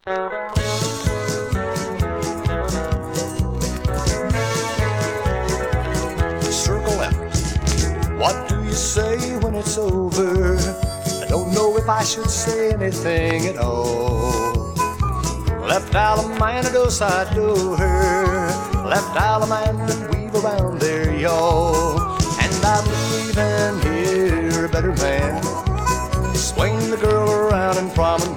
Circle left. What do you say when it's over? I don't know if I should say anything at all. Left Allemande, dos I do her. Left Allemande and weave around there, y'all. And I believe in here a better man. Swing the girl around and promenade.